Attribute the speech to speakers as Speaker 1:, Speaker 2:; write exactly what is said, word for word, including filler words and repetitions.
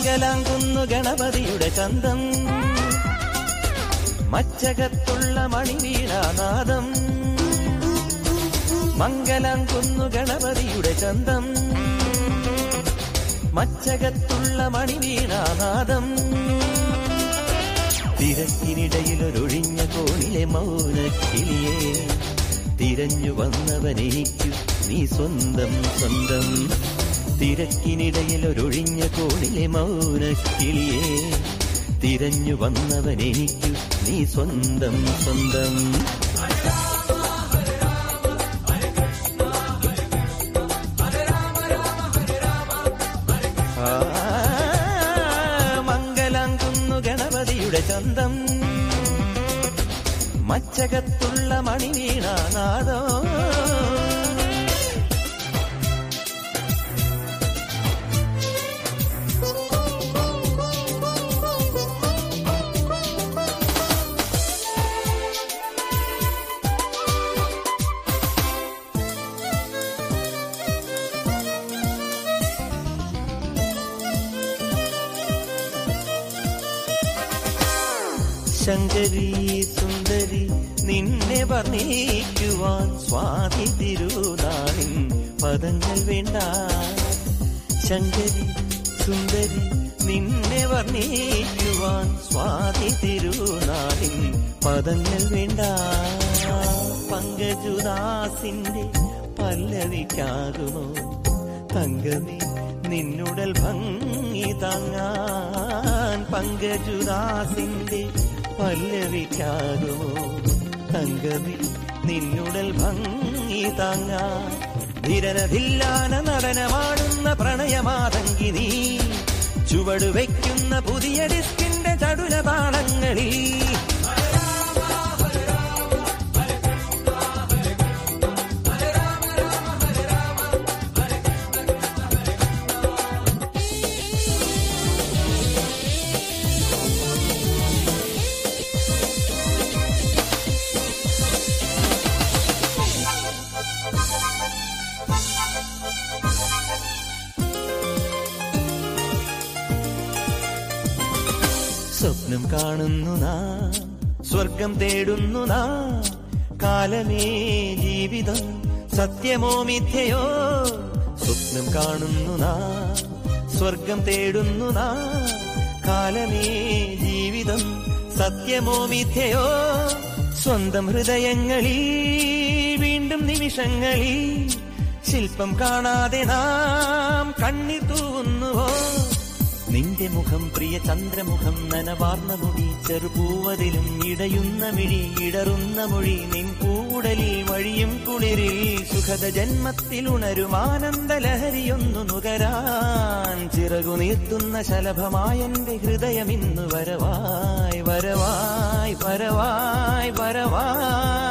Speaker 1: മംഗലാംകുന്നു ഗണപതിയുടെ ചന്തം, മച്ചകത്തുള്ള മണിവീണാനാദം. മംഗലാംകുന്നു ഗണപതിയുടെ ചന്തം, മച്ചകത്തുള്ള മണിവീണാനാദം. തിരക്കിനിടയിലൊരൊഴിഞ്ഞ കോണിലെ മൗനക്കിളിയെ തിരഞ്ഞു വന്നവനെനിക്കു നീ സ്വന്തം സ്വന്തം. തിരക്കിനിടയിലൊരൊഴിഞ്ഞ കോണിലെ മൗനക്കിളിയെ തിരഞ്ഞു വന്നവനെനിക്കു നീ സ്വന്തം സ്വന്തം. മംഗലാംകുന്നു ഗണപതിയുടെ ചന്തം, മച്ചകത്തുള്ള മണിവീണാനാദോ. ശങ്കരി സുന്ദരി നിന്നെ വർണ്ണിക്കുവാൻ സ്വാതി തിരുനാളിൻ പദങ്ങൾ വേണ്ട. ശങ്കരി സുന്ദരി നിന്നെ വർണ്ണിക്കുവാൻ സ്വാതി തിരുനാളിൻ പദങ്ങൾ വേണ്ട. പങ്കജുദാസിന്റെ പല്ലവിക്കാകുമോ തങ്കമേ നിന്നുടൽ ഭംഗി താങ്ങാൻ. പങ്കജുദാസിന്റെ പല്ലവിക്കാകുമോ തങ്കമേ നിന്നുടൽ ഭംഗി താങ്ങാൻ. ധിരനധില്ലാന നടനമാടുന്ന പ്രണയമാതങ്കി നീ ചുവട് വയ്ക്കുന്ന പുതിയ ഡിസ്കിന്റെ ചടുല താളങ്ങളിൽ. സ്വപ്നം കാണുന്നു നാം, സ്വർഗം തേടുന്നു നാം. കാലമേ ജീവിതം സത്യമോ മിഥ്യയോ. സ്വപ്നം കാണുന്നു നാം, സ്വർഗം തേടുന്നു നാം. കാലമേ ജീവിതം സത്യമോ മിഥ്യയോ. സ്വന്തം ഹൃദയങ്ങളിൽ വീണ്ടും നിമിഷങ്ങളിൽ ശില്പം കാണാതെ നാം കണ്ണീർ തൂവുന്നുവോ. നിന്റെ മുഖം പ്രിയ ചന്ദ്രമുഖം, നനവാർന്ന മുടി ചെറുപൂവതിലും ഇടയുന്ന മിഴി ഇടറുന്ന മൊഴി. നിൻ പൂവുടലിൽ വഴിയും കുളിരിൽ സുഖത ജന്മത്തിൽ ഉണരുമാനന്ദ ലഹരിയൊന്നു നുകരാൻ. ചിറകു നീർത്തുന്ന ശലഭമായെന്റെ ഹൃദയം ഇന്നു വരവായി വരവായി വരവായി വരവായി.